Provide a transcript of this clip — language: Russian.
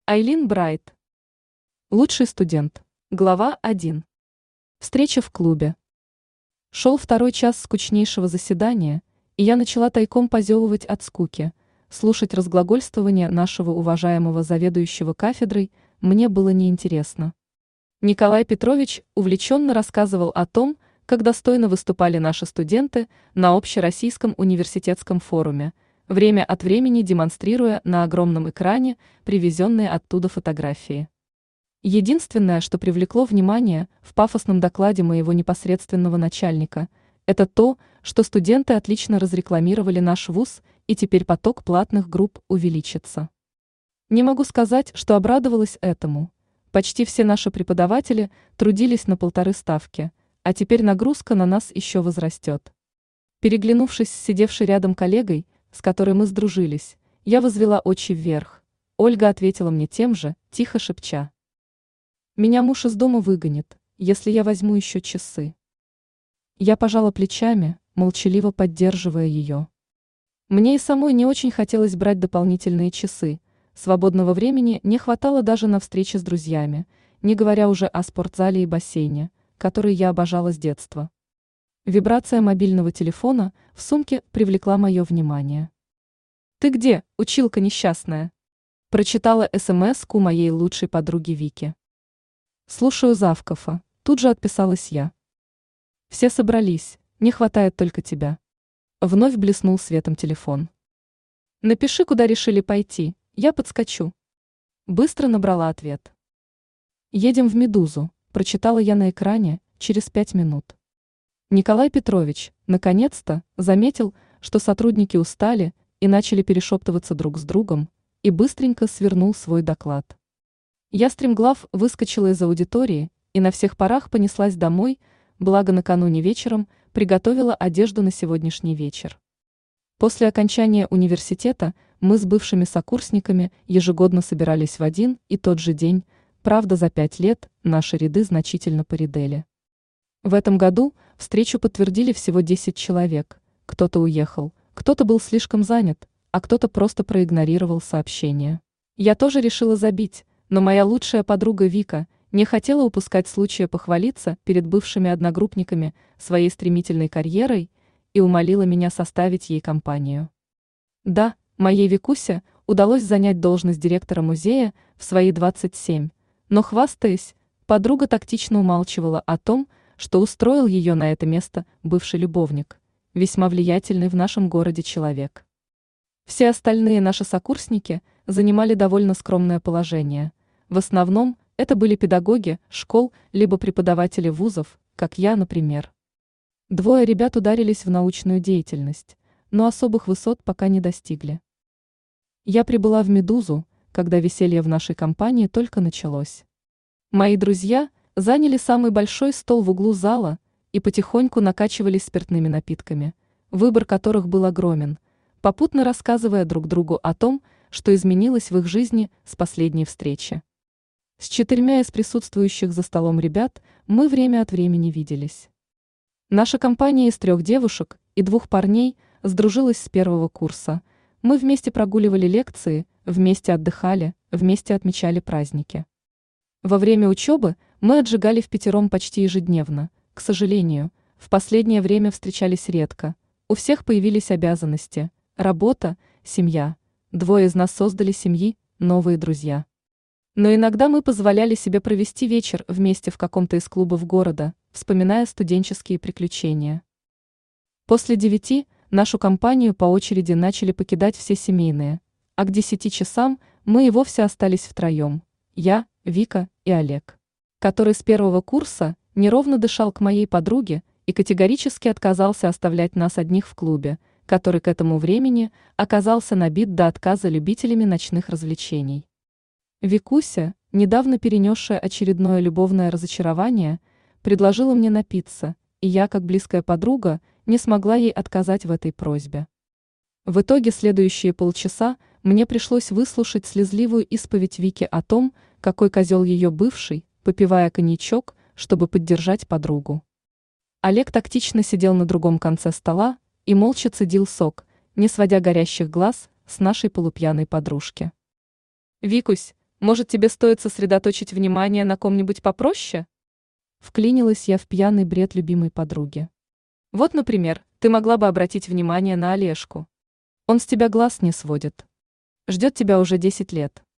Айлин Брайт. Лучший студент. Глава 1. Встреча в клубе. Шел второй час скучнейшего заседания, и я начала тайком позевывать от скуки. Слушать разглагольствование нашего уважаемого заведующего кафедрой мне было неинтересно. Николай Петрович увлеченно рассказывал о том, как достойно выступали наши студенты на Общероссийском университетском форуме, время от времени демонстрируя на огромном экране привезенные оттуда фотографии. Единственное, что привлекло внимание в пафосном докладе моего непосредственного начальника, это то, что студенты отлично разрекламировали наш вуз, и теперь поток платных групп увеличится. Не могу сказать, что обрадовалась этому. Почти все наши преподаватели трудились на 1,5 ставки, а теперь нагрузка на нас еще возрастет. Переглянувшись с сидевшей рядом коллегой, с которой мы сдружились, я возвела очи вверх. Ольга ответила мне тем же, тихо шепча: «Меня муж из дома выгонит, если я возьму еще часы». Я пожала плечами, молчаливо поддерживая ее. Мне и самой не очень хотелось брать дополнительные часы, свободного времени не хватало даже на встречи с друзьями, не говоря уже о спортзале и бассейне, который я обожала с детства. Вибрация мобильного телефона в сумке привлекла мое внимание. «Ты где, училка несчастная?» Прочитала СМС-ку моей лучшей подруги Вики. «Слушаю завкафа», тут же отписалась я. «Все собрались, не хватает только тебя». Вновь блеснул светом телефон. «Напиши, куда решили пойти, я подскочу». Быстро набрала ответ. «Едем в «Медузу», прочитала я на экране через 5 минут. Николай Петрович, наконец-то, заметил, что сотрудники устали и начали перешептываться друг с другом, и быстренько свернул свой доклад. Я стремглав выскочила из аудитории и на всех парах понеслась домой, благо накануне вечером приготовила одежду на сегодняшний вечер. После окончания университета мы с бывшими сокурсниками ежегодно собирались в один и тот же день, правда за 5 лет наши ряды значительно поредели. В этом году встречу подтвердили всего 10 человек, кто-то уехал, кто-то был слишком занят, а кто-то просто проигнорировал сообщение. Я тоже решила забить, но моя лучшая подруга Вика не хотела упускать случая похвалиться перед бывшими одногруппниками своей стремительной карьерой и умолила меня составить ей компанию. Да, моей Викусе удалось занять должность директора музея в свои 27, но, хвастаясь, подруга тактично умалчивала о том, что устроил ее на это место бывший любовник, весьма влиятельный в нашем городе человек. Все остальные наши сокурсники занимали довольно скромное положение. В основном это были педагоги школ либо преподаватели вузов, как я, например. 2 ребят ударились в научную деятельность, но особых высот пока не достигли. Я прибыла в «Медузу», когда веселье в нашей компании только началось. Мои друзья заняли самый большой стол в углу зала и потихоньку накачивались спиртными напитками, выбор которых был огромен, попутно рассказывая друг другу о том, что изменилось в их жизни с последней встречи. С 4 из присутствующих за столом ребят мы время от времени виделись. Наша компания из 3 девушек и 2 парней сдружилась с 1-го курса. Мы вместе прогуливали лекции, вместе отдыхали, вместе отмечали праздники. Во время учебы мы отжигали впятером почти ежедневно. К сожалению, в последнее время встречались редко. У всех появились обязанности, работа, семья. 2 из нас создали семьи, новые друзья. Но иногда мы позволяли себе провести вечер вместе в каком-то из клубов города, вспоминая студенческие приключения. После 9 нашу компанию по очереди начали покидать все семейные, а к 10 часам мы и вовсе остались втроем. Я, Вика и Олег, который с 1-го курса неровно дышал к моей подруге и категорически отказался оставлять нас одних в клубе, который к этому времени оказался набит до отказа любителями ночных развлечений. Викуся, недавно перенесшая очередное любовное разочарование, предложила мне напиться, и я, как близкая подруга, не смогла ей отказать в этой просьбе. В итоге следующие полчаса мне пришлось выслушать слезливую исповедь Вики о том, какой козел ее бывший, попивая коньячок, чтобы поддержать подругу. Олег тактично сидел на другом конце стола и молча цедил сок, не сводя горящих глаз с нашей полупьяной подружки. «Викусь, Может, тебе стоит сосредоточить внимание на ком-нибудь попроще? Вклинилась я в пьяный бред любимой подруги. Вот, например, ты могла бы обратить внимание на Олежку. Он с тебя глаз не сводит. Ждет тебя уже 10 лет.